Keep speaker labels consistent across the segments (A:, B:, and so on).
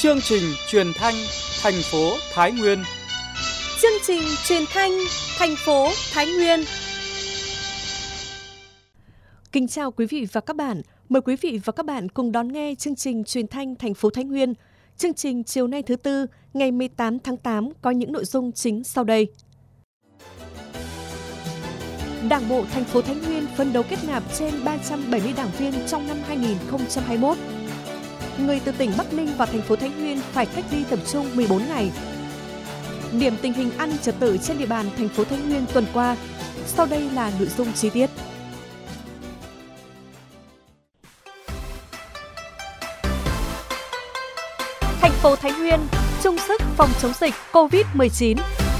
A: Chương trình truyền thanh thành phố Thái Nguyên.
B: Chương trình truyền thanh thành phố Thái Nguyên. Kính chào quý vị và các bạn. Mời quý vị và các bạn cùng đón nghe chương trình truyền thanh thành phố Thái Nguyên. Chương trình chiều nay thứ Tư, ngày 18 tháng 8 có những nội dung chính sau đây. Đảng bộ thành phố Thái Nguyên phấn đấu kết nạp trên 370 đảng viên trong năm 2021. Người từ tỉnh Bắc Ninh vào thành phố Thái Nguyên phải cách ly tập trung 14 ngày. Điểm tình hình an ninh trật tự trên địa bàn thành phố Thái Nguyên tuần qua. Sau đây là nội dung chi tiết. Thành phố Thái Nguyên chung sức phòng chống dịch COVID-19.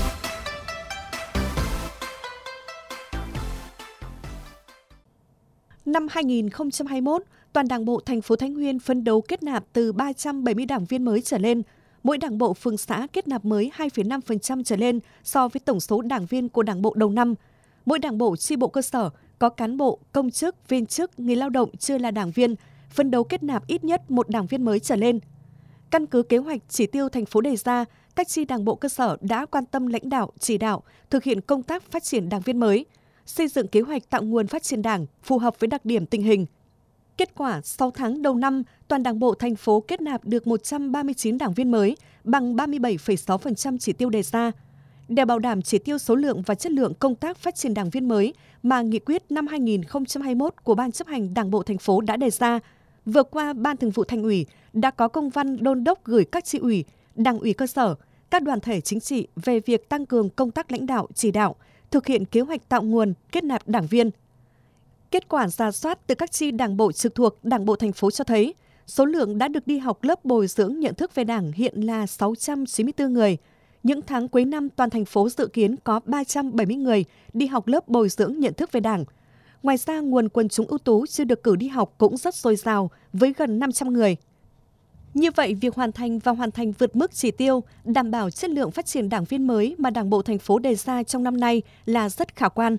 B: Năm 2021, toàn Đảng bộ thành phố Thái Nguyên phấn đấu kết nạp từ 370 đảng viên mới trở lên, mỗi đảng bộ phường xã kết nạp mới 2,5% trở lên so với tổng số đảng viên của Đảng bộ đầu năm. Mỗi đảng bộ chi bộ cơ sở có cán bộ, công chức, viên chức, người lao động chưa là đảng viên, phấn đấu kết nạp ít nhất một đảng viên mới trở lên. Căn cứ kế hoạch chỉ tiêu thành phố đề ra, các chi đảng bộ cơ sở đã quan tâm lãnh đạo, chỉ đạo, thực hiện công tác phát triển đảng viên mới, xây dựng kế hoạch tạo nguồn phát triển đảng phù hợp với đặc điểm tình hình. Kết quả, 6 tháng đầu năm, toàn Đảng bộ thành phố kết nạp được 139 đảng viên mới, bằng 37,6% chỉ tiêu đề ra. Để bảo đảm chỉ tiêu số lượng và chất lượng công tác phát triển đảng viên mới mà nghị quyết năm 2021 của Ban chấp hành Đảng bộ thành phố đã đề ra, vừa qua Ban Thường vụ Thành ủy đã có công văn đôn đốc gửi các chi ủy, đảng ủy cơ sở, các đoàn thể chính trị về việc tăng cường công tác lãnh đạo, chỉ đạo, thực hiện kế hoạch tạo nguồn, kết nạp đảng viên. Kết quả rà soát từ các chi đảng bộ trực thuộc Đảng bộ thành phố cho thấy, số lượng đã được đi học lớp bồi dưỡng nhận thức về Đảng hiện là 694 người. Những tháng cuối năm toàn thành phố dự kiến có 370 người đi học lớp bồi dưỡng nhận thức về Đảng. Ngoài ra, nguồn quần chúng ưu tú chưa được cử đi học cũng rất dồi dào với gần 500 người. Như vậy, việc hoàn thành vượt mức chỉ tiêu, đảm bảo chất lượng phát triển đảng viên mới mà Đảng bộ thành phố đề ra trong năm nay là rất khả quan.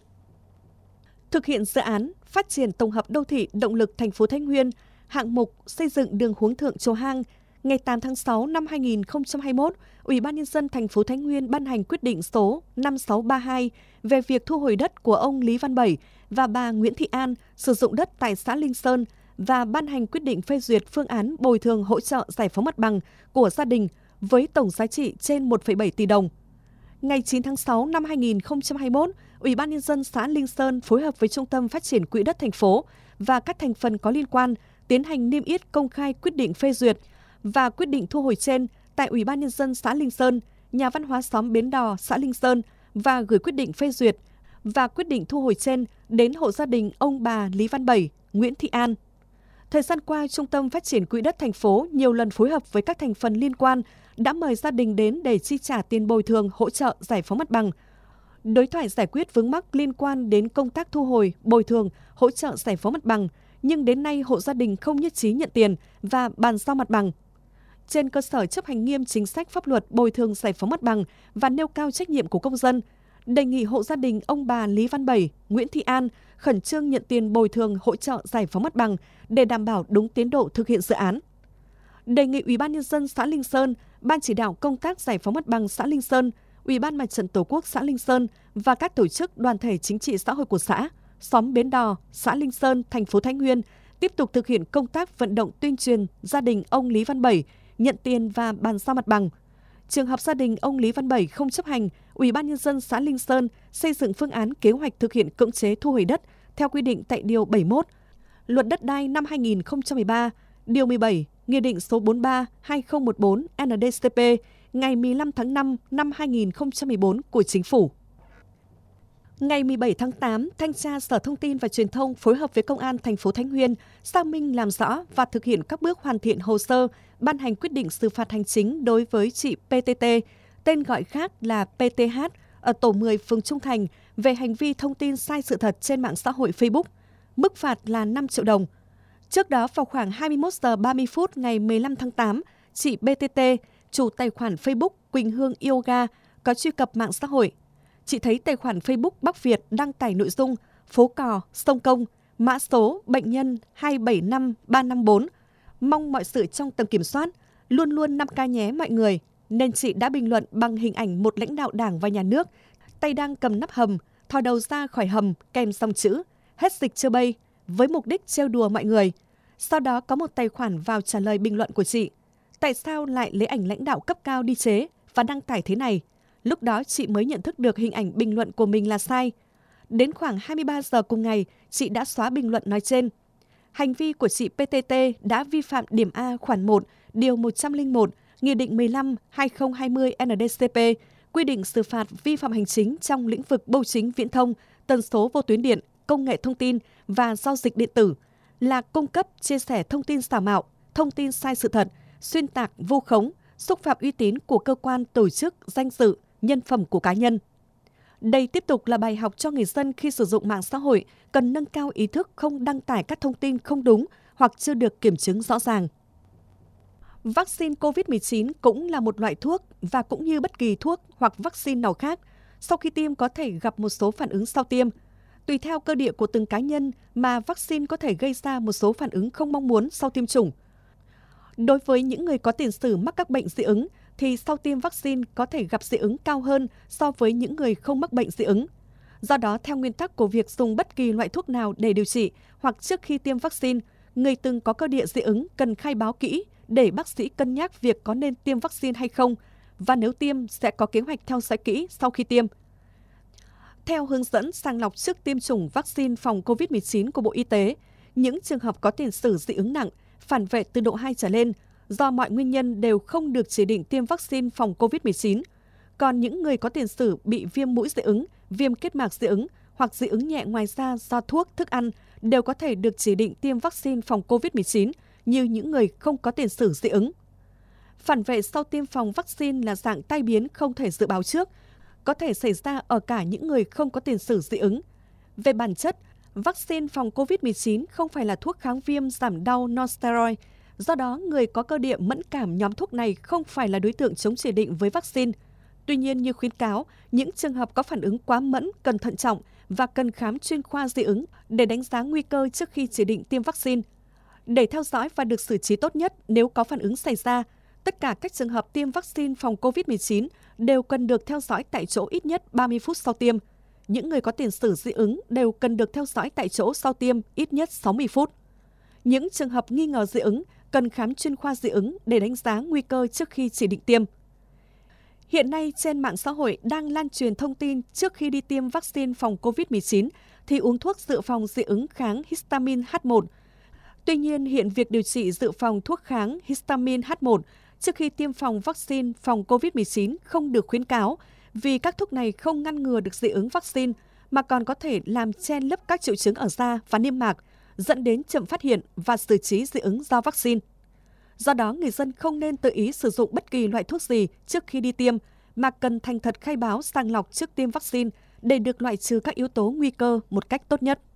B: Thực hiện dự án phát triển tổng hợp đô thị động lực thành phố Thái Nguyên, hạng mục xây dựng đường Hướng Thượng Chùa Hang, ngày 8 tháng 6 năm 2021, Ủy ban Nhân dân thành phố Thái Nguyên ban hành quyết định số 5632 về việc thu hồi đất của ông Lý Văn Bảy và bà Nguyễn Thị An sử dụng đất tại xã Linh Sơn và ban hành quyết định phê duyệt phương án bồi thường hỗ trợ giải phóng mặt bằng của gia đình với tổng giá trị trên 1,7 tỷ đồng. Ngày 9 tháng 6 năm 2021, Ủy ban Nhân dân xã Linh Sơn phối hợp với Trung tâm Phát triển Quỹ đất thành phố và các thành phần có liên quan tiến hành niêm yết công khai quyết định phê duyệt và quyết định thu hồi trên tại Ủy ban Nhân dân xã Linh Sơn, nhà văn hóa xóm Bến Đò, xã Linh Sơn và gửi quyết định phê duyệt và quyết định thu hồi trên đến hộ gia đình ông bà Lý Văn Bảy, Nguyễn Thị An. Thời gian qua, Trung tâm Phát triển Quỹ đất thành phố nhiều lần phối hợp với các thành phần liên quan đã mời gia đình đến để chi trả tiền bồi thường hỗ trợ giải phóng mặt bằng, đối thoại giải quyết vướng mắc liên quan đến công tác thu hồi, bồi thường, hỗ trợ giải phóng mặt bằng, nhưng đến nay hộ gia đình không nhất trí nhận tiền và bàn giao mặt bằng. Trên cơ sở chấp hành nghiêm chính sách pháp luật bồi thường giải phóng mặt bằng và nêu cao trách nhiệm của công dân, đề nghị hộ gia đình ông bà Lý Văn Bảy, Nguyễn Thị An khẩn trương nhận tiền bồi thường hỗ trợ giải phóng mặt bằng để đảm bảo đúng tiến độ thực hiện dự án. Đề nghị Ủy ban Nhân dân xã Linh Sơn, Ban chỉ đạo công tác giải phóng mặt bằng xã Linh Sơn, Ủy ban Mặt trận Tổ quốc xã Linh Sơn và các tổ chức đoàn thể chính trị xã hội của xã, xóm Bến Đò, xã Linh Sơn, thành phố Thái Nguyên tiếp tục thực hiện công tác vận động tuyên truyền gia đình ông Lý Văn Bảy nhận tiền và bàn giao mặt bằng. Trường hợp gia đình ông Lý Văn Bảy không chấp hành, Ủy ban Nhân dân xã Linh Sơn xây dựng phương án kế hoạch thực hiện cưỡng chế thu hồi đất theo quy định tại Điều 71, Luật Đất đai năm 2013, Điều 17, Nghị định số 43/2014 NDCP ngày 15 tháng 5 năm 2014 của Chính phủ. Ngày 17 tháng 8, Thanh tra Sở Thông tin và Truyền thông phối hợp với Công an thành phố Thái Nguyên xác minh làm rõ và thực hiện các bước hoàn thiện hồ sơ, ban hành quyết định xử phạt hành chính đối với chị PTT, tên gọi khác là PTH, ở tổ 10 phường Trung Thành về hành vi thông tin sai sự thật trên mạng xã hội Facebook. Mức phạt là 5 triệu đồng. Trước đó, vào khoảng 21 giờ 30 phút ngày 15 tháng 8, chị BTT, chủ tài khoản Facebook Quỳnh Hương Yoga, có truy cập mạng xã hội. Chị thấy tài khoản Facebook Bắc Việt đăng tải nội dung phố cò, sông Công, mã số bệnh nhân 275354, mong mọi sự trong tầm kiểm soát. Luôn luôn 5K nhé mọi người, nên chị đã bình luận bằng hình ảnh một lãnh đạo Đảng và Nhà nước, tay đang cầm nắp hầm, thò đầu ra khỏi hầm kèm dòng chữ hết dịch chưa bay, với mục đích trêu đùa mọi người. Sau đó có một tài khoản vào trả lời bình luận của chị. Tại sao lại lấy ảnh lãnh đạo cấp cao đi chế và đăng tải thế này? Lúc đó chị mới nhận thức được hình ảnh bình luận của mình là sai. Đến khoảng 23 giờ cùng ngày, chị đã xóa bình luận nói trên. Hành vi của chị PTT đã vi phạm điểm A khoản 1, điều 101, Nghị định 15/2020 NDCP, quy định xử phạt vi phạm hành chính trong lĩnh vực bưu chính viễn thông, tần số vô tuyến điện, công nghệ thông tin và giao dịch điện tử, là cung cấp, chia sẻ thông tin giả mạo, thông tin sai sự thật, xuyên tạc, vu khống, xúc phạm uy tín của cơ quan, tổ chức, danh dự, nhân phẩm của cá nhân. Đây tiếp tục là bài học cho người dân khi sử dụng mạng xã hội cần nâng cao ý thức không đăng tải các thông tin không đúng hoặc chưa được kiểm chứng rõ ràng. Vaccine COVID-19 cũng là một loại thuốc và cũng như bất kỳ thuốc hoặc vaccine nào khác, sau khi tiêm có thể gặp một số phản ứng sau tiêm. Tùy theo cơ địa của từng cá nhân mà vaccine có thể gây ra một số phản ứng không mong muốn sau tiêm chủng. Đối với những người có tiền sử mắc các bệnh dị ứng, thì sau tiêm vaccine có thể gặp dị ứng cao hơn so với những người không mắc bệnh dị ứng. Do đó, theo nguyên tắc của việc dùng bất kỳ loại thuốc nào để điều trị hoặc trước khi tiêm vaccine, người từng có cơ địa dị ứng cần khai báo kỹ để bác sĩ cân nhắc việc có nên tiêm vaccine hay không, và nếu tiêm sẽ có kế hoạch theo dõi kỹ sau khi tiêm. Theo hướng dẫn sàng lọc trước tiêm chủng vaccine phòng COVID-19 của Bộ Y tế, những trường hợp có tiền sử dị ứng nặng, phản vệ từ độ 2 trở lên, do mọi nguyên nhân đều không được chỉ định tiêm vaccine phòng COVID-19. Còn những người có tiền sử bị viêm mũi dị ứng, viêm kết mạc dị ứng hoặc dị ứng nhẹ ngoài da do thuốc, thức ăn đều có thể được chỉ định tiêm vaccine phòng COVID-19 như những người không có tiền sử dị ứng. Phản vệ sau tiêm phòng vaccine là dạng tai biến không thể dự báo trước, có thể xảy ra ở cả những người không có tiền sử dị ứng. Về bản chất, vaccine phòng COVID-19 không phải là thuốc kháng viêm giảm đau non-steroid. Do đó, người có cơ địa mẫn cảm nhóm thuốc này không phải là đối tượng chống chỉ định với vaccine. Tuy nhiên, như khuyến cáo, những trường hợp có phản ứng quá mẫn cần thận trọng và cần khám chuyên khoa dị ứng để đánh giá nguy cơ trước khi chỉ định tiêm vaccine. Để theo dõi và được xử trí tốt nhất nếu có phản ứng xảy ra, tất cả các trường hợp tiêm vaccine phòng COVID-19 đều cần được theo dõi tại chỗ ít nhất 30 phút sau tiêm. Những người có tiền sử dị ứng đều cần được theo dõi tại chỗ sau tiêm ít nhất 60 phút. Những trường hợp nghi ngờ dị ứng cần khám chuyên khoa dị ứng để đánh giá nguy cơ trước khi chỉ định tiêm. Hiện nay trên mạng xã hội đang lan truyền thông tin trước khi đi tiêm vaccine phòng COVID-19 thì uống thuốc dự phòng dị ứng kháng histamine H1. Tuy nhiên, hiện việc điều trị dự phòng thuốc kháng histamine H1 trước khi tiêm phòng vaccine phòng COVID-19 không được khuyến cáo vì các thuốc này không ngăn ngừa được dị ứng vaccine mà còn có thể làm che lấp các triệu chứng ở da và niêm mạc, dẫn đến chậm phát hiện và xử trí dị ứng do vaccine. Do đó, người dân không nên tự ý sử dụng bất kỳ loại thuốc gì trước khi đi tiêm, mà cần thành thật khai báo sàng lọc trước tiêm vaccine để được loại trừ các yếu tố nguy cơ một cách tốt nhất.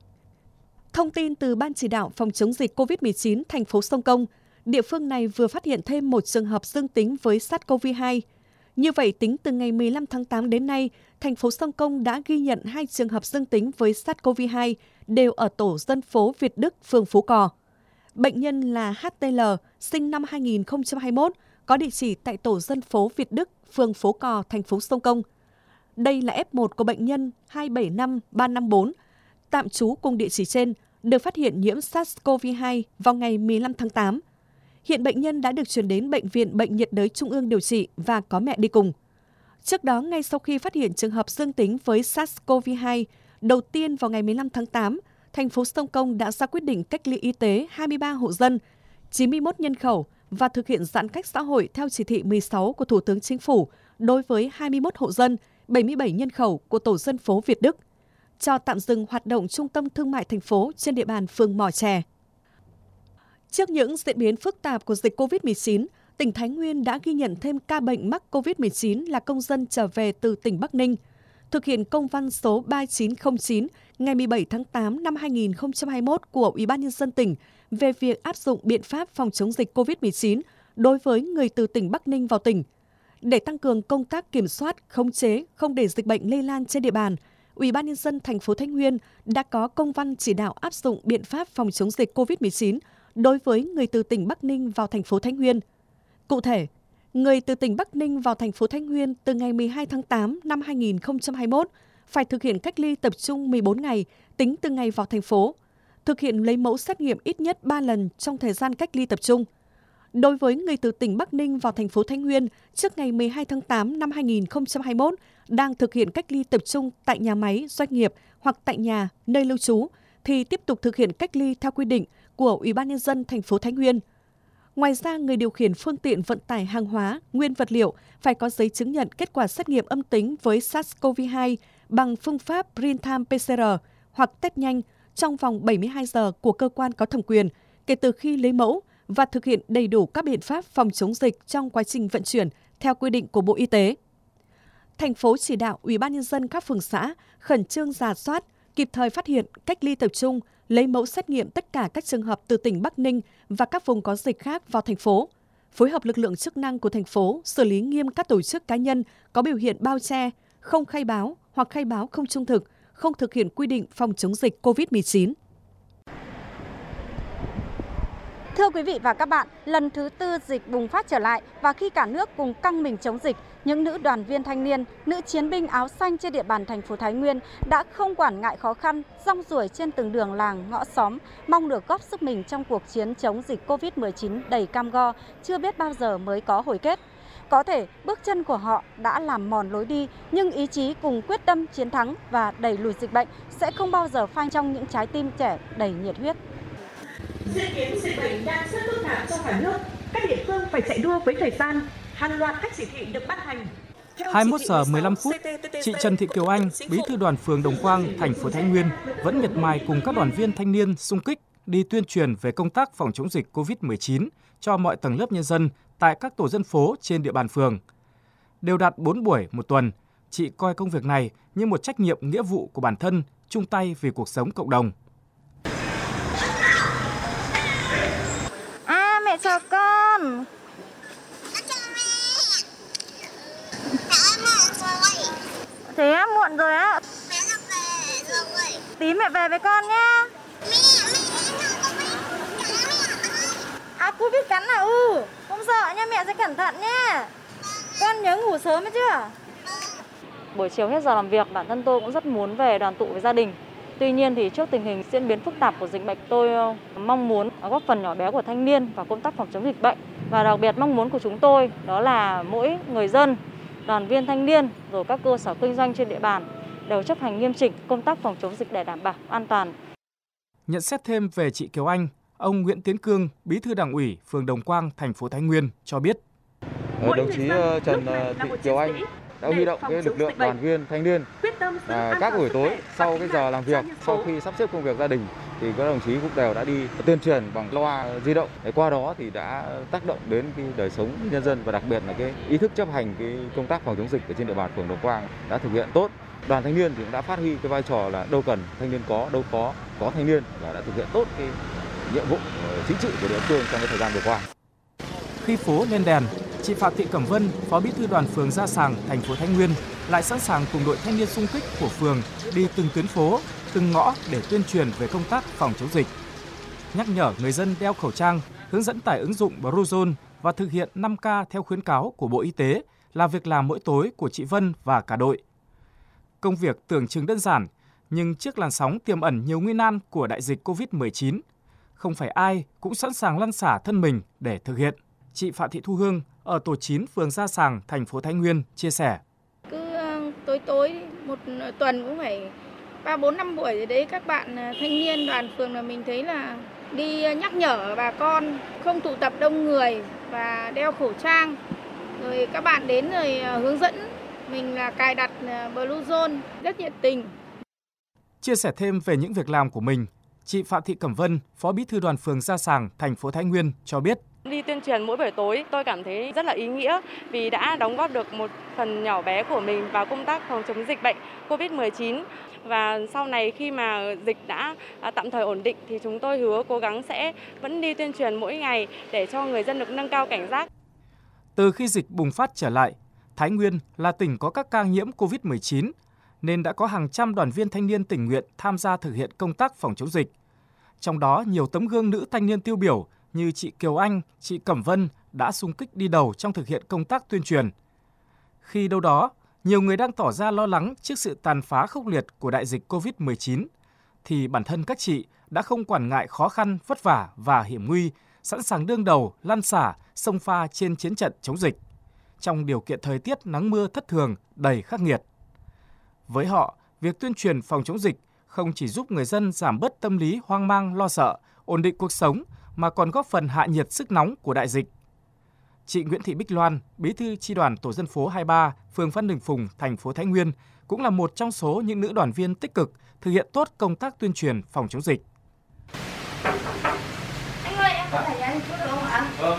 B: Thông tin từ Ban Chỉ đạo phòng chống dịch COVID-19 thành phố Sông Công, địa phương này vừa phát hiện thêm một trường hợp dương tính với SARS-CoV-2. Như vậy, tính từ ngày 15 tháng 8 đến nay, thành phố Sông Công đã ghi nhận 2 trường hợp dương tính với SARS-CoV-2 đều ở tổ dân phố Việt Đức, phường Phú Cò. Bệnh nhân là HTL, sinh năm 2021, có địa chỉ tại tổ dân phố Việt Đức, phường Phố Cò, thành phố Sông Công. Đây là F1 của bệnh nhân 275354, tạm trú cùng địa chỉ trên, được phát hiện nhiễm SARS-CoV-2 vào ngày 15 tháng 8. Hiện bệnh nhân đã được chuyển đến Bệnh viện Bệnh nhiệt đới Trung ương điều trị và có mẹ đi cùng. Trước đó, ngay sau khi phát hiện trường hợp dương tính với SARS-CoV-2, đầu tiên vào ngày 15 tháng 8, thành phố Sông Công đã ra quyết định cách ly y tế 23 hộ dân, 91 nhân khẩu và thực hiện giãn cách xã hội theo chỉ thị 16 của Thủ tướng Chính phủ đối với 21 hộ dân, 77 nhân khẩu của tổ dân phố Việt Đức, cho tạm dừng hoạt động trung tâm thương mại thành phố trên địa bàn phường Mò Chè. Trước những diễn biến phức tạp của dịch COVID-19, tỉnh Thái Nguyên đã ghi nhận thêm ca bệnh mắc COVID-19 là công dân trở về từ tỉnh Bắc Ninh. Thực hiện công văn số 3909 ngày 17 tháng 8 năm 2021 của Ủy ban Nhân dân tỉnh về việc áp dụng biện pháp phòng chống dịch COVID-19 đối với người từ tỉnh Bắc Ninh vào tỉnh. Để tăng cường công tác kiểm soát, khống chế, không để dịch bệnh lây lan trên địa bàn, Ủy ban Nhân dân thành phố Thái Nguyên đã có công văn chỉ đạo áp dụng biện pháp phòng chống dịch COVID-19 đối với người từ tỉnh Bắc Ninh vào thành phố Thái Nguyên. Cụ thể, người từ tỉnh Bắc Ninh vào thành phố Thái Nguyên từ ngày 12 tháng 8 năm 2021 phải thực hiện cách ly tập trung 14 ngày tính từ ngày vào thành phố, thực hiện lấy mẫu xét nghiệm ít nhất 3 lần trong thời gian cách ly tập trung. Đối với người từ tỉnh Bắc Ninh vào thành phố Thái Nguyên trước ngày 12 tháng 8 năm 2021 đang thực hiện cách ly tập trung tại nhà máy, doanh nghiệp hoặc tại nhà, nơi lưu trú thì tiếp tục thực hiện cách ly theo quy định của Ủy ban nhân dân thành phố Thái Nguyên. Ngoài ra, người điều khiển phương tiện vận tải hàng hóa, nguyên vật liệu phải có giấy chứng nhận kết quả xét nghiệm âm tính với SARS-CoV-2 bằng phương pháp real-time PCR hoặc test nhanh trong vòng 72 giờ của cơ quan có thẩm quyền kể từ khi lấy mẫu và thực hiện đầy đủ các biện pháp phòng chống dịch trong quá trình vận chuyển theo quy định của Bộ Y tế. Thành phố chỉ đạo Ủy ban nhân dân các phường xã khẩn trương rà soát, kịp thời phát hiện, cách ly tập trung, lấy mẫu xét nghiệm tất cả các trường hợp từ tỉnh Bắc Ninh và các vùng có dịch khác vào thành phố, phối hợp lực lượng chức năng của thành phố xử lý nghiêm các tổ chức cá nhân có biểu hiện bao che, không khai báo hoặc khai báo không trung thực, không thực hiện quy định phòng chống dịch COVID-19.
C: Thưa quý vị và các bạn, lần thứ tư dịch bùng phát trở lại và khi cả nước cùng căng mình chống dịch, những nữ đoàn viên thanh niên, nữ chiến binh áo xanh trên địa bàn thành phố Thái Nguyên đã không quản ngại khó khăn, rong ruổi trên từng đường làng, ngõ xóm, mong được góp sức mình trong cuộc chiến chống dịch COVID-19 đầy cam go, chưa biết bao giờ mới có hồi kết. Có thể bước chân của họ đã làm mòn lối đi, nhưng ý chí cùng quyết tâm chiến thắng và đẩy lùi dịch bệnh sẽ không bao giờ phai trong những trái tim trẻ đầy nhiệt huyết.
D: Diễn biến dịch bệnh đang rất phức tạp trong cả nước, các địa phương phải chạy đua với thời gian, hàng loạt các chỉ thị được ban hành.
A: 21 giờ 15 phút, chị Trần Thị Kiều Anh, bí thư đoàn phường Đồng Quang, thành phố Thái Nguyên vẫn miệt mài cùng các đoàn viên thanh niên xung kích đi tuyên truyền về công tác phòng chống dịch COVID-19 cho mọi tầng lớp nhân dân tại các tổ dân phố trên địa bàn phường. Đều đặn 4 buổi một tuần, chị coi công việc này như một trách nhiệm nghĩa vụ của bản thân, chung tay vì cuộc sống cộng đồng.
C: Mẹ chào con. Thế á, muộn rồi á. Tí mẹ về với con nhá. Cô biết cắn à? Không sợ nha, mẹ sẽ cẩn thận nhá. Con nhớ ngủ sớm ấy chưa? Buổi chiều hết giờ làm việc, bản thân tôi cũng rất muốn về đoàn tụ với gia đình. Tuy nhiên thì trước tình hình diễn biến phức tạp của dịch bệnh, tôi mong muốn góp phần nhỏ bé của thanh niên vào công tác phòng chống dịch bệnh. Và đặc biệt mong muốn của chúng tôi đó là mỗi người dân, đoàn viên thanh niên, rồi các cơ sở kinh doanh trên địa bàn đều chấp hành nghiêm chỉnh công tác phòng chống dịch để đảm bảo an toàn.
A: Nhận xét thêm về chị Kiều Anh, ông Nguyễn Tiến Cương, bí thư Đảng ủy phường Đồng Quang, thành phố Thái Nguyên cho biết.
E: Đồng chí Trần Thị Kiều Anh đã huy động cái lực lượng đoàn viên thanh niên các buổi tối sau cái giờ làm việc, sau khi sắp xếp công việc gia đình thì các đồng chí cũng đều đã đi tuyên truyền bằng loa di động. Qua đó thì đã tác động đến cái đời sống nhân dân và đặc biệt là cái ý thức chấp hành cái công tác phòng chống dịch ở trên địa bàn phường Đồng Quang đã thực hiện tốt. Đoàn thanh niên thì cũng đã phát huy cái vai trò là đâu cần thanh niên có, đâu có thanh niên và đã thực hiện tốt cái nhiệm vụ chính trị của địa phương trong cái thời gian vừa qua.
A: Khi phố lên đèn, chị Phạm Thị Cẩm Vân, Phó Bí thư đoàn phường Gia Sàng, thành phố Thái Nguyên lại sẵn sàng cùng đội thanh niên xung kích của phường đi từng tuyến phố, từng ngõ để tuyên truyền về công tác phòng chống dịch. Nhắc nhở người dân đeo khẩu trang, hướng dẫn tải ứng dụng Bluezone và thực hiện 5K theo khuyến cáo của Bộ Y tế là việc làm mỗi tối của chị Vân và cả đội. Công việc tưởng chừng đơn giản, nhưng trước làn sóng tiềm ẩn nhiều nguy nan của đại dịch COVID-19, không phải ai cũng sẵn sàng lăn xả thân mình để thực hiện. Chị Phạm Thị Thu Hương ở tổ 9 phường Gia Sàng, thành phố Thái Nguyên chia sẻ.
F: Cứ tối một tuần cũng phải 3-4-5 buổi rồi đấy, các bạn thanh niên đoàn phường là mình thấy là đi nhắc nhở bà con không tụ tập đông người và đeo khẩu trang. Rồi các bạn đến rồi hướng dẫn mình là cài đặt Bluezone, rất nhiệt tình.
A: Chia sẻ thêm về những việc làm của mình, chị Phạm Thị Cẩm Vân, Phó Bí thư đoàn phường Gia Sàng, thành phố Thái Nguyên cho biết.
G: Đi tuyên truyền mỗi buổi tối tôi cảm thấy rất là ý nghĩa vì đã đóng góp được một phần nhỏ bé của mình vào công tác phòng chống dịch bệnh COVID-19. Và sau này khi mà dịch đã tạm thời ổn định thì chúng tôi hứa cố gắng sẽ vẫn đi tuyên truyền mỗi ngày để cho người dân được nâng cao cảnh giác.
A: Từ khi dịch bùng phát trở lại, Thái Nguyên là tỉnh có các ca nhiễm COVID-19 nên đã có hàng trăm đoàn viên thanh niên tình nguyện tham gia thực hiện công tác phòng chống dịch. Trong đó nhiều tấm gương nữ thanh niên tiêu biểu như chị Kiều Anh, chị Cẩm Vân đã xung kích đi đầu trong thực hiện công tác tuyên truyền. Khi đâu đó, nhiều người đang tỏ ra lo lắng trước sự tàn phá khốc liệt của đại dịch COVID-19, thì bản thân các chị đã không quản ngại khó khăn, vất vả và hiểm nguy, sẵn sàng đương đầu, lăn xả, xông pha trên chiến trận chống dịch, trong điều kiện thời tiết nắng mưa thất thường, đầy khắc nghiệt. Với họ, việc tuyên truyền phòng chống dịch không chỉ giúp người dân giảm bớt tâm lý hoang mang, lo sợ, ổn định cuộc sống, mà còn góp phần hạ nhiệt sức nóng của đại dịch. Chị Nguyễn Thị Bích Loan, bí thư chi đoàn tổ dân phố 23, phường Phan Đình Phùng, thành phố Thái Nguyên, cũng là một trong số những nữ đoàn viên tích cực thực hiện tốt công tác tuyên truyền phòng chống dịch.
F: Anh ơi, em có thể nhắn chút được không ạ? Vâng.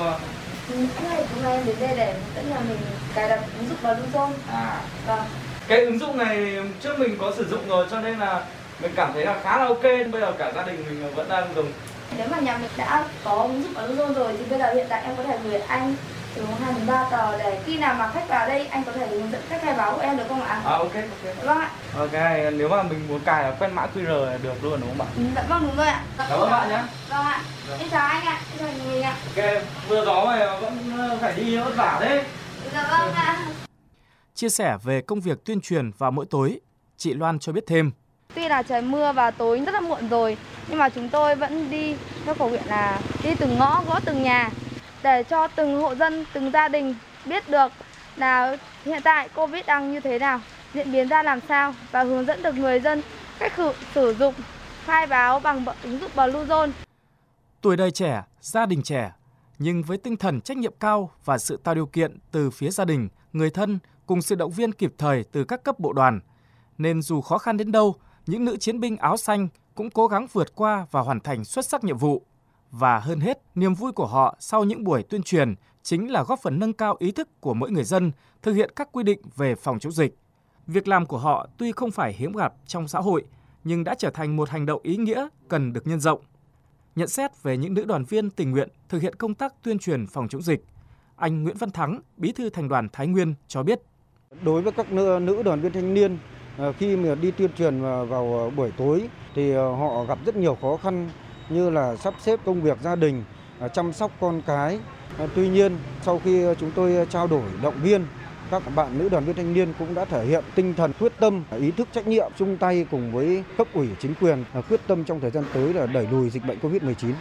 F: Anh ơi, hôm nay em đến đây để dẫn nhà mình cài đặt ứng dụng Bluezone. Vâng.
H: Cái ứng dụng này trước mình có sử dụng rồi, cho nên là mình cảm thấy là khá là ok. Bây giờ cả gia đình mình vẫn đang dùng.
F: Nếu mà nhà mình đã có ứng dụng Bluezone rồi thì bây giờ hiện tại em có thể gửi anh từ 2-3 tờ để khi nào mà khách vào đây anh có thể hướng dẫn cách khai báo của em được không ạ?
H: Ok.
F: Vâng ạ.
H: Ok, nếu mà mình muốn cài là quét mã QR là được luôn đúng không bạn?
F: Dạ vâng, đúng rồi ạ.
H: Cảm ơn bạn nhé.
F: Vâng ạ. Em chào anh ạ. Em chào mình ạ.
H: Ok, mưa gió này vẫn phải đi vất vả đấy.
F: Dạ vâng ạ.
A: Chia sẻ về công việc tuyên truyền vào mỗi tối, chị Loan cho biết thêm.
F: Tuy là trời mưa và tối rất là muộn rồi, nhưng mà chúng tôi vẫn đi theo khẩu hiệu là đi từng ngõ, gõ từng nhà để cho từng hộ dân, từng gia đình biết được là hiện tại Covid đang như thế nào, diễn biến ra làm sao và hướng dẫn được người dân cách sử dụng khai báo bằng ứng dụng Bluezone.
A: Tuổi đời trẻ, gia đình trẻ, nhưng với tinh thần trách nhiệm cao và sự tạo điều kiện từ phía gia đình, người thân cùng sự động viên kịp thời từ các cấp bộ đoàn, nên dù khó khăn đến đâu, những nữ chiến binh áo xanh cũng cố gắng vượt qua và hoàn thành xuất sắc nhiệm vụ. Và hơn hết, niềm vui của họ sau những buổi tuyên truyền chính là góp phần nâng cao ý thức của mỗi người dân thực hiện các quy định về phòng chống dịch. Việc làm của họ tuy không phải hiếm gặp trong xã hội, nhưng đã trở thành một hành động ý nghĩa cần được nhân rộng. Nhận xét về những nữ đoàn viên tình nguyện thực hiện công tác tuyên truyền phòng chống dịch, anh Nguyễn Văn Thắng, bí thư thành đoàn Thái Nguyên cho biết.
I: Đối với các nữ đoàn viên thanh niên, khi mà đi tuyên truyền vào buổi tối thì họ gặp rất nhiều khó khăn như là sắp xếp công việc gia đình, chăm sóc con cái. Tuy nhiên, sau khi chúng tôi trao đổi động viên, các bạn nữ đoàn viên thanh niên cũng đã thể hiện tinh thần quyết tâm, ý thức trách nhiệm, chung tay cùng với cấp ủy chính quyền quyết tâm trong thời gian tới là đẩy lùi dịch bệnh Covid-19.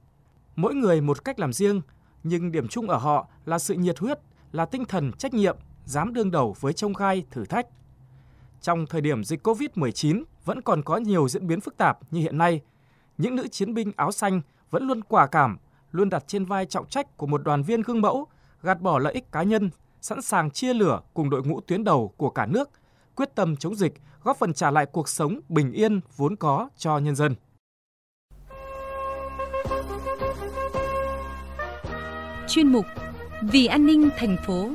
A: Mỗi người một cách làm riêng, nhưng điểm chung ở họ là sự nhiệt huyết, là tinh thần trách nhiệm, dám đương đầu với chông gai, thử thách. Trong thời điểm dịch Covid-19 vẫn còn có nhiều diễn biến phức tạp như hiện nay, những nữ chiến binh áo xanh vẫn luôn quả cảm, luôn đặt trên vai trọng trách của một đoàn viên gương mẫu, gạt bỏ lợi ích cá nhân, sẵn sàng chia lửa cùng đội ngũ tuyến đầu của cả nước, quyết tâm chống dịch, góp phần trả lại cuộc sống bình yên vốn có cho nhân dân.
J: Chuyên mục Vì an ninh thành phố.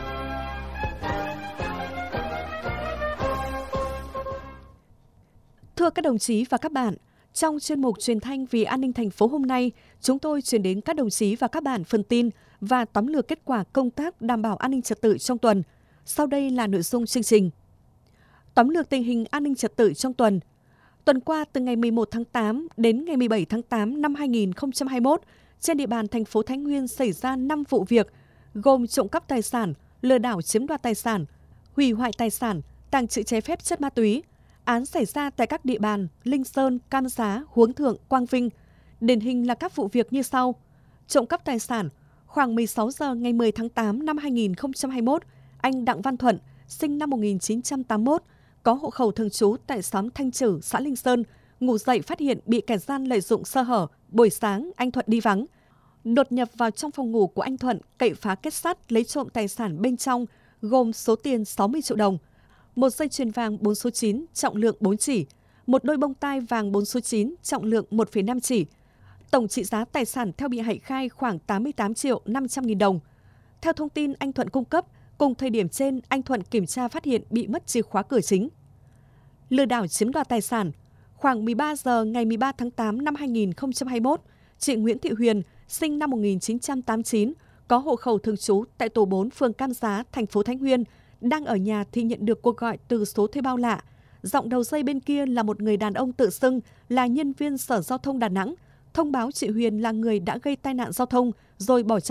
B: Thưa các đồng chí và các bạn, trong chuyên mục truyền thanh Vì an ninh thành phố hôm nay, chúng tôi chuyển đến các đồng chí và các bạn phần tin và tóm lược kết quả công tác đảm bảo an ninh trật tự trong tuần. Sau đây là nội dung chương trình. Tóm lược tình hình an ninh trật tự trong tuần. Tuần qua từ ngày 11 tháng 8 đến ngày 17 tháng 8 năm 2021, trên địa bàn thành phố Thái Nguyên xảy ra 5 vụ việc, gồm trộm cắp tài sản, lừa đảo chiếm đoạt tài sản, hủy hoại tài sản, tàng trữ trái phép chất ma túy. Án xảy ra tại các địa bàn Linh Sơn, Cam Giá, Huống Thượng, Quang Vinh. Điển hình là các vụ việc như sau. Trộm cắp tài sản, khoảng 16 giờ ngày 10 tháng 8 năm 2021, anh Đặng Văn Thuận, sinh năm 1981, có hộ khẩu thường trú tại xóm Thanh Trử, xã Linh Sơn, ngủ dậy phát hiện bị kẻ gian lợi dụng sơ hở, buổi sáng anh Thuận đi vắng. Đột nhập vào trong phòng ngủ của anh Thuận, cậy phá kết sắt lấy trộm tài sản bên trong, gồm số tiền 60 triệu đồng, một dây chuyền vàng 4 số 9 trọng lượng 4 chỉ, một đôi bông tai vàng 4 số 9 trọng lượng 1,5 chỉ. Tổng trị giá tài sản theo bị hại khai khoảng 88 triệu 500 nghìn đồng. Theo thông tin anh Thuận cung cấp, cùng thời điểm trên anh Thuận kiểm tra phát hiện bị mất chìa khóa cửa chính. Lừa đảo chiếm đoạt tài sản, khoảng 13 giờ ngày 13 tháng 8 năm 2021, chị Nguyễn Thị Huyền, sinh năm 1989, có hộ khẩu thường trú tại tổ 4 phường Cam Giá, thành phố Thái Nguyên, đang ở nhà thì nhận được cuộc gọi từ số thuê bao lạ. Giọng đầu dây bên kia là một người đàn ông tự xưng là nhân viên Sở Giao thông Đà Nẵng, thông báo chị Huyền là người đã gây tai nạn giao thông rồi bỏ chạy.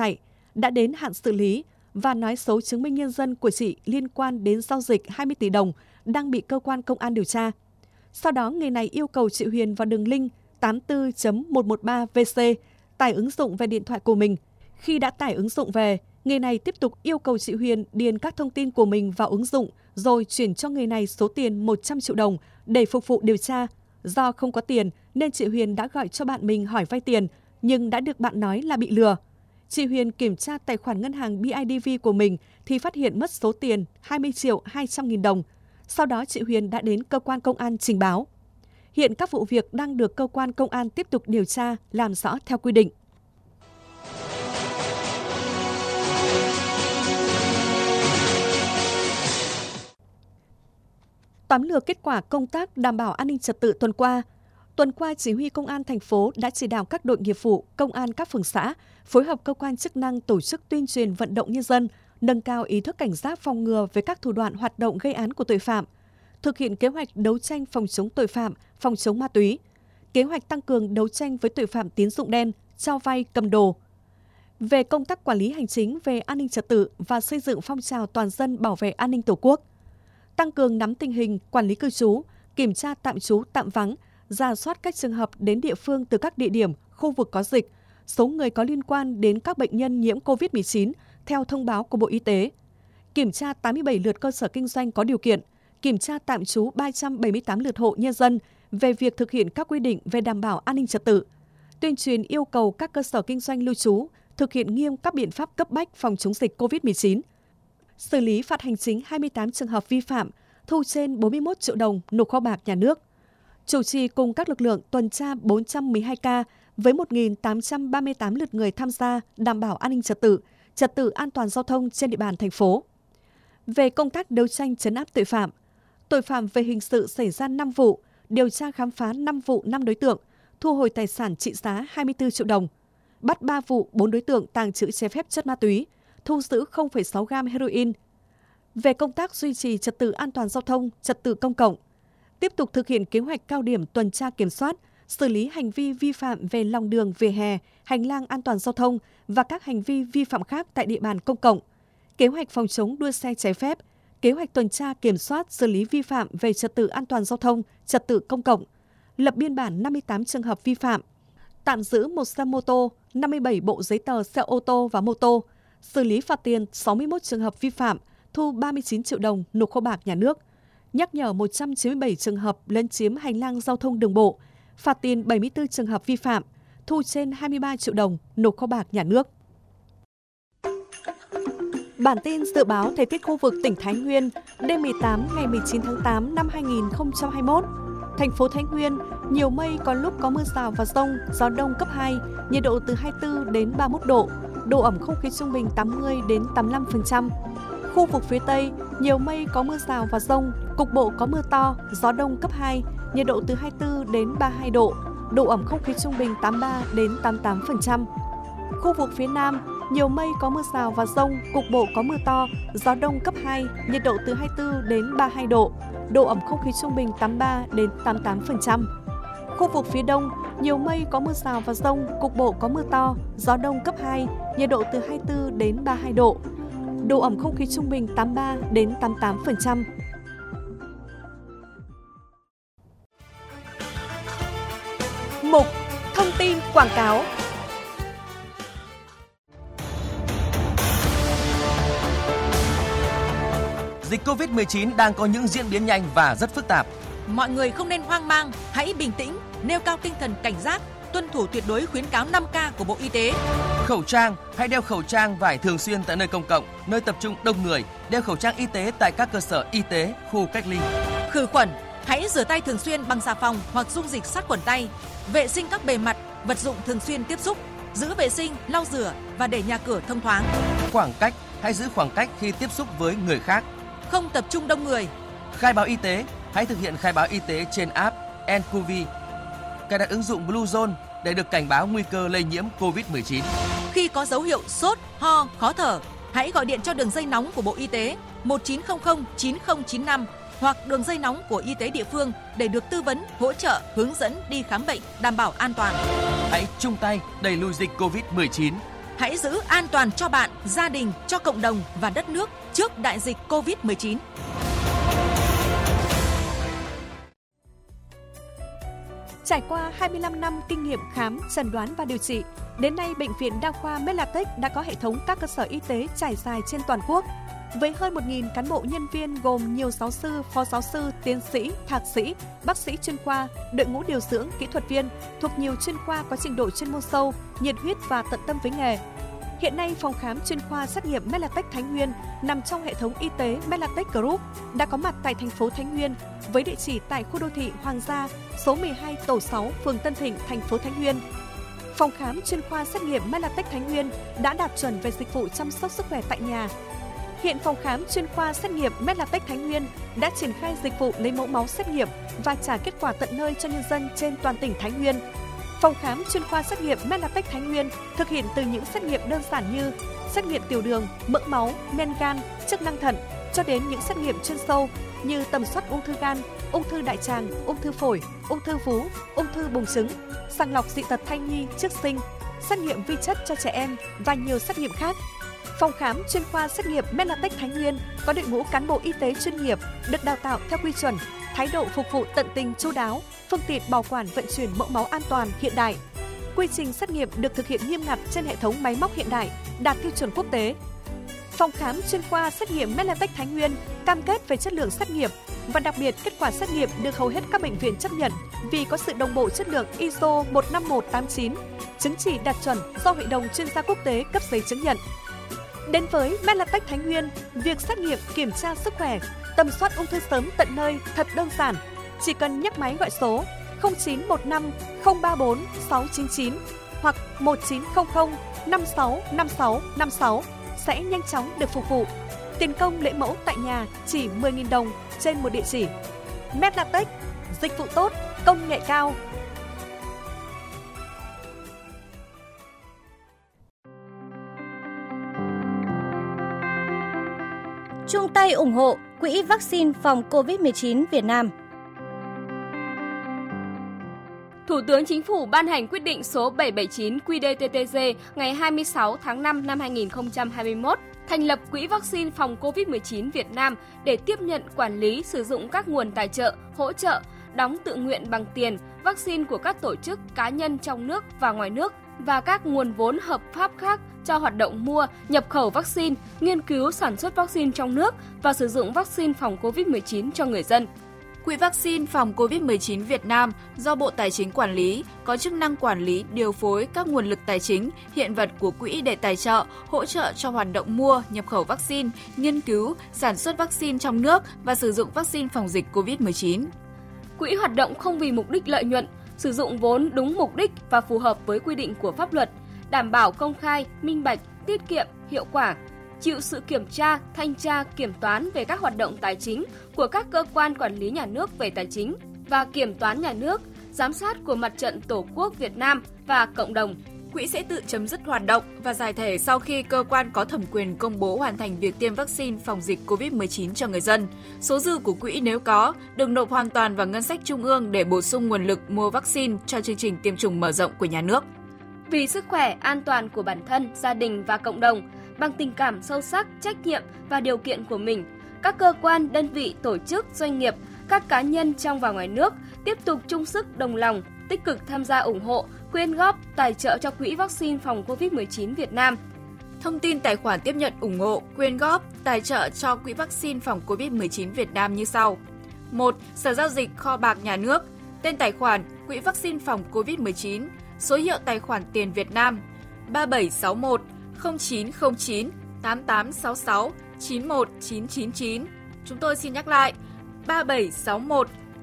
B: đã đến hạn xử lý và nói số chứng minh nhân dân của chị liên quan đến giao dịch 20 tỷ đồng đang bị cơ quan công an điều tra. Sau đó, người này yêu cầu chị Huyền vào đường link 84.113VC tải ứng dụng về điện thoại của mình. Khi đã tải ứng dụng về, người này tiếp tục yêu cầu chị Huyền điền các thông tin của mình vào ứng dụng rồi chuyển cho người này số tiền 100 triệu đồng để phục vụ điều tra. Do không có tiền nên chị Huyền đã gọi cho bạn mình hỏi vay tiền nhưng đã được bạn nói là bị lừa. Chị Huyền kiểm tra tài khoản ngân hàng BIDV của mình thì phát hiện mất số tiền 20 triệu 200 nghìn đồng. Sau đó chị Huyền đã đến cơ quan công an trình báo. Hiện các vụ việc đang được cơ quan công an tiếp tục điều tra, làm rõ theo quy định. Tóm lược kết quả công tác đảm bảo an ninh trật tự tuần qua. Tuần qua, Chỉ huy Công an thành phố đã chỉ đạo các đội nghiệp vụ, công an các phường xã phối hợp cơ quan chức năng tổ chức tuyên truyền vận động nhân dân, nâng cao ý thức cảnh giác phòng ngừa về các thủ đoạn hoạt động gây án của tội phạm, thực hiện kế hoạch đấu tranh phòng chống tội phạm, phòng chống ma túy, kế hoạch tăng cường đấu tranh với tội phạm tín dụng đen, cho vay, cầm đồ. Về công tác quản lý hành chính về an ninh trật tự và xây dựng phong trào toàn dân bảo vệ an ninh Tổ quốc, tăng cường nắm tình hình, quản lý cư trú, kiểm tra tạm trú, tạm vắng, rà soát các trường hợp đến địa phương từ các địa điểm, khu vực có dịch, số người có liên quan đến các bệnh nhân nhiễm COVID-19 theo thông báo của Bộ Y tế, kiểm tra 87 lượt cơ sở kinh doanh có điều kiện, kiểm tra tạm trú 378 lượt hộ nhân dân về việc thực hiện các quy định về đảm bảo an ninh trật tự, tuyên truyền yêu cầu các cơ sở kinh doanh lưu trú thực hiện nghiêm các biện pháp cấp bách phòng chống dịch COVID-19, xử lý phạt hành chính 28 trường hợp vi phạm, thu trên 41 triệu đồng nộp kho bạc nhà nước. Chủ trì cùng các lực lượng tuần tra 412 ca với 1.838 lượt người tham gia đảm bảo an ninh trật tự an toàn giao thông trên địa bàn thành phố. Về công tác đấu tranh trấn áp tội phạm về hình sự xảy ra 5 vụ, điều tra khám phá 5 vụ 5 đối tượng, thu hồi tài sản trị giá 24 triệu đồng, bắt 3 vụ 4 đối tượng tàng trữ trái phép chất ma túy, thu giữ 0,6 gam heroin. Về công tác duy trì trật tự an toàn giao thông, trật tự công cộng, tiếp tục thực hiện kế hoạch cao điểm tuần tra kiểm soát, xử lý hành vi vi phạm về lòng đường, vỉa hè, hành lang an toàn giao thông và các hành vi vi phạm khác tại địa bàn công cộng, kế hoạch phòng chống đua xe trái phép, kế hoạch tuần tra kiểm soát xử lý vi phạm về trật tự an toàn giao thông, trật tự công cộng, lập biên bản 58 trường hợp vi phạm, tạm giữ 1 xe mô tô, 57 bộ giấy tờ xe ô tô và mô tô, xử lý phạt tiền 61 trường hợp vi phạm, thu 39 triệu đồng nộp kho bạc nhà nước, nhắc nhở 197 trường hợp lấn chiếm hành lang giao thông đường bộ, phạt tiền 74 trường hợp vi phạm, thu trên 23 triệu đồng nộp kho bạc nhà nước. Bản tin dự báo thời tiết khu vực tỉnh Thái Nguyên đêm 18 ngày 19 tháng 8 năm 2021. Thành phố Thái Nguyên, nhiều mây, có lúc có mưa rào và dông, gió đông cấp 2, nhiệt độ từ 24 đến 31 độ, độ ẩm không khí trung bình 80 đến 85%. Khu vực phía Tây, nhiều mây, có mưa rào và dông, cục bộ có mưa to, gió đông cấp 2, nhiệt độ từ 24 đến 32 độ, độ ẩm không khí trung bình 83 đến 88%. Khu vực phía Nam, nhiều mây, có mưa rào và dông, cục bộ có mưa to, gió đông cấp 2, nhiệt độ từ 24 đến 32 độ, độ ẩm không khí trung bình 83 đến 88%. Khu vực phía Đông, nhiều mây, có mưa rào và dông, cục bộ có mưa to, gió đông cấp 2, nhiệt độ từ 24 đến 32 độ, độ ẩm không khí trung bình 83 đến 88%. Mục Thông tin quảng cáo.
K: Dịch Covid-19 đang có những diễn biến nhanh và rất phức tạp.
L: Mọi người không nên hoang mang, hãy bình tĩnh, nêu cao tinh thần cảnh giác, tuân thủ tuyệt đối khuyến cáo 5K của Bộ Y tế.
K: Khẩu trang, hãy đeo khẩu trang vải thường xuyên tại nơi công cộng, nơi tập trung đông người, đeo khẩu trang y tế tại các cơ sở y tế, khu cách ly.
L: Khử khuẩn, hãy rửa tay thường xuyên bằng xà phòng hoặc dung dịch sát khuẩn tay, vệ sinh các bề mặt, vật dụng thường xuyên tiếp xúc, giữ vệ sinh, lau rửa và để nhà cửa thông thoáng.
K: Khoảng cách, hãy giữ khoảng cách khi tiếp xúc với người khác.
L: Không tập trung đông người.
K: Khai báo y tế, hãy thực hiện khai báo y tế trên app nCoV. Cài đặt ứng dụng Bluezone để được cảnh báo nguy cơ lây nhiễm Covid-19.
L: Khi có dấu hiệu sốt, ho, khó thở, hãy gọi điện cho đường dây nóng của Bộ Y tế 1900 9095 hoặc đường dây nóng của y tế địa phương để được tư vấn, hỗ trợ, hướng dẫn đi khám bệnh đảm bảo an toàn.
K: Hãy chung tay đẩy lùi dịch Covid-19.
L: Hãy giữ an toàn cho bạn, gia đình, cho cộng đồng và đất nước trước đại dịch COVID-19.
B: Trải qua 25 năm kinh nghiệm khám, chẩn đoán và điều trị, đến nay Bệnh viện Đa khoa Medlatech đã có hệ thống các cơ sở y tế trải dài trên toàn quốc. Với hơn 1.000 cán bộ nhân viên gồm nhiều giáo sư, phó giáo sư, tiến sĩ, thạc sĩ, bác sĩ chuyên khoa, đội ngũ điều dưỡng, kỹ thuật viên thuộc nhiều chuyên khoa có trình độ chuyên môn sâu, nhiệt huyết và tận tâm với nghề. Hiện nay, phòng khám chuyên khoa xét nghiệm Medlatech Thái Nguyên nằm trong hệ thống y tế Medlatech Group đã có mặt tại thành phố Thái Nguyên với địa chỉ tại khu đô thị Hoàng Gia, số 12 tổ 6, phường Tân Thịnh, thành phố Thái Nguyên. Phòng khám chuyên khoa xét nghiệm Medlatech Thái Nguyên đã đạt chuẩn về dịch vụ chăm sóc sức khỏe tại nhà. Hiện phòng khám chuyên khoa xét nghiệm Medlatech Thái Nguyên đã triển khai dịch vụ lấy mẫu máu xét nghiệm và trả kết quả tận nơi cho nhân dân trên toàn tỉnh Thái Nguyên. Phòng khám chuyên khoa xét nghiệm Medlatech Thái Nguyên thực hiện từ những xét nghiệm đơn giản như xét nghiệm tiểu đường, mỡ máu, men gan, chức năng thận cho đến những xét nghiệm chuyên sâu như tầm soát ung thư gan, ung thư đại tràng, ung thư phổi, ung thư vú, ung thư buồng trứng, sàng lọc dị tật thai nhi trước sinh, xét nghiệm vi chất cho trẻ em và nhiều xét nghiệm khác. Phòng khám chuyên khoa xét nghiệm Medlatech Thái Nguyên có đội ngũ cán bộ y tế chuyên nghiệp được đào tạo theo quy chuẩn, thái độ phục vụ tận tình chu đáo, phương tiện bảo quản vận chuyển mẫu máu an toàn hiện đại. Quy trình xét nghiệm được thực hiện nghiêm ngặt trên hệ thống máy móc hiện đại, đạt tiêu chuẩn quốc tế. Phòng khám chuyên khoa xét nghiệm Medlatech Thái Nguyên cam kết về chất lượng xét nghiệm và đặc biệt kết quả xét nghiệm được hầu hết các bệnh viện chấp nhận vì có sự đồng bộ chất lượng ISO 15189, chứng chỉ đạt chuẩn do Hội đồng chuyên gia quốc tế cấp giấy chứng nhận. Đến với Medlatech Thái Nguyên, việc xét nghiệm kiểm tra sức khỏe, tầm soát ung thư sớm tận nơi thật đơn giản. Chỉ cần nhấc máy gọi số 0915 034 699 hoặc 1900 56 56 56 sẽ nhanh chóng được phục vụ. Tiền công lấy mẫu tại nhà chỉ 10.000 đồng trên một địa chỉ. Medlatech, dịch vụ tốt, công nghệ cao.
C: Chung tay ủng hộ Quỹ vaccine phòng COVID-19 Việt Nam.
M: Thủ tướng Chính phủ ban hành quyết định số 779 QĐ-TTG ngày 26 tháng 5 năm 2021 thành lập Quỹ vaccine phòng COVID-19 Việt Nam để tiếp nhận, quản lý, sử dụng các nguồn tài trợ, hỗ trợ, đóng tự nguyện bằng tiền vaccine của các tổ chức, cá nhân trong nước và ngoài nước và các nguồn vốn hợp pháp khác cho hoạt động mua, nhập khẩu vaccine, nghiên cứu sản xuất vaccine trong nước và sử dụng vaccine phòng COVID-19 cho người dân.
N: Quỹ vaccine phòng COVID-19 Việt Nam do Bộ Tài chính quản lý, có chức năng quản lý, điều phối các nguồn lực tài chính, hiện vật của quỹ để tài trợ, hỗ trợ cho hoạt động mua, nhập khẩu vaccine, nghiên cứu, sản xuất vaccine trong nước và sử dụng vaccine phòng dịch COVID-19.
M: Quỹ hoạt động không vì mục đích lợi nhuận, sử dụng vốn đúng mục đích và phù hợp với quy định của pháp luật, đảm bảo công khai, minh bạch, tiết kiệm, hiệu quả, chịu sự kiểm tra, thanh tra, kiểm toán về các hoạt động tài chính của các cơ quan quản lý nhà nước về tài chính và kiểm toán nhà nước, giám sát của Mặt trận Tổ quốc Việt Nam và cộng đồng.
N: Quỹ sẽ tự chấm dứt hoạt động và giải thể sau khi cơ quan có thẩm quyền công bố hoàn thành việc tiêm vaccine phòng dịch COVID-19 cho người dân. Số dư của quỹ nếu có, được nộp hoàn toàn vào ngân sách trung ương để bổ sung nguồn lực mua vaccine cho chương trình tiêm chủng mở rộng của nhà nước.
M: Vì sức khỏe, an toàn của bản thân, gia đình và cộng đồng, bằng tình cảm sâu sắc, trách nhiệm và điều kiện của mình, các cơ quan, đơn vị, tổ chức, doanh nghiệp, các cá nhân trong và ngoài nước tiếp tục chung sức đồng lòng, tích cực tham gia ủng hộ, quyên góp, tài trợ cho Quỹ vaccine phòng COVID-19 Việt Nam.
N: Thông tin tài khoản tiếp nhận ủng hộ, quyên góp, tài trợ cho Quỹ vaccine phòng COVID-19 Việt Nam như sau. 1. Sở Giao dịch Kho bạc Nhà nước. Tên tài khoản Quỹ vaccine phòng COVID-19. Số hiệu tài khoản tiền Việt Nam 3761 0909 8866 91999. Chúng tôi xin nhắc lại 3761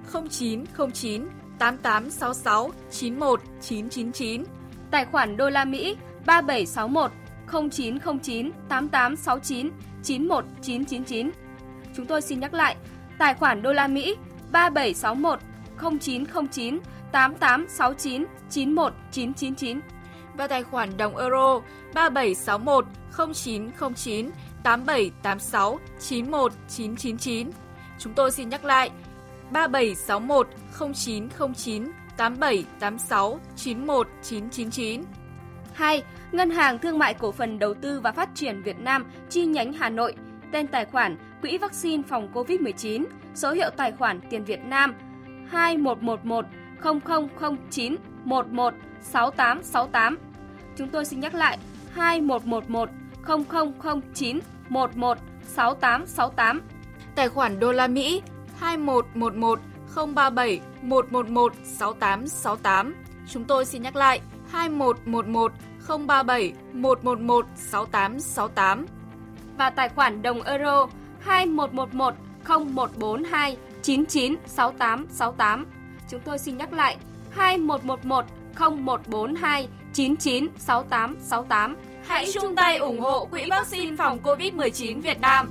N: 0909 8866 91999.
M: Tài khoản đô la Mỹ 3761 0909 8869 91999. Chúng tôi xin nhắc lại tài khoản đô la Mỹ 3761 0909 8869 91999.
N: Và tài khoản đồng euro 3761 0909 8786 91999. Chúng tôi xin nhắc lại 3761 0909 8786 91999.
M: 2. Ngân hàng Thương mại Cổ phần Đầu tư và Phát triển Việt Nam chi nhánh Hà Nội, tên tài khoản Quỹ vaccine phòng COVID-19, số hiệu tài khoản tiền Việt Nam 2111 0009 11 6868. Chúng tôi xin nhắc lại 2111 0009 11 6868.
N: Tài khoản đô la Mỹ 2111 037 111 6868. Chúng tôi xin nhắc lại 2111 037 111 6868.
M: Và tài khoản đồng euro 2111 0142 99 6868. Chúng tôi xin nhắc lại 2111 0142 99 6868.
N: Hãy chung tay ủng hộ Quỹ vaccine phòng COVID-19 Việt Nam.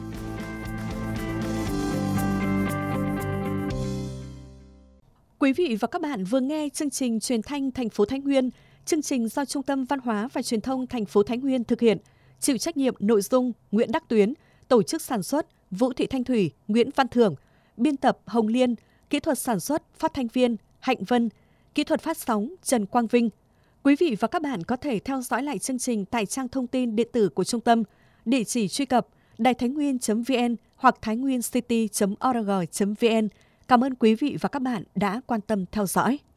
B: Quý vị và các bạn vừa nghe chương trình Truyền thanh thành phố Thái Nguyên, chương trình do Trung tâm Văn hóa và Truyền thông thành phố Thái Nguyên thực hiện, chịu trách nhiệm nội dung Nguyễn Đắc Tuyến, tổ chức sản xuất Vũ Thị Thanh Thủy, Nguyễn Văn Thưởng, biên tập Hồng Liên, kỹ thuật sản xuất phát thanh viên Hạnh Vân, kỹ thuật phát sóng Trần Quang Vinh. Quý vị và các bạn có thể theo dõi lại chương trình tại trang thông tin điện tử của trung tâm, địa chỉ truy cập đàitháinguyen.vn hoặc thainguincity.org.vn. Cảm ơn quý vị và các bạn đã quan tâm theo dõi.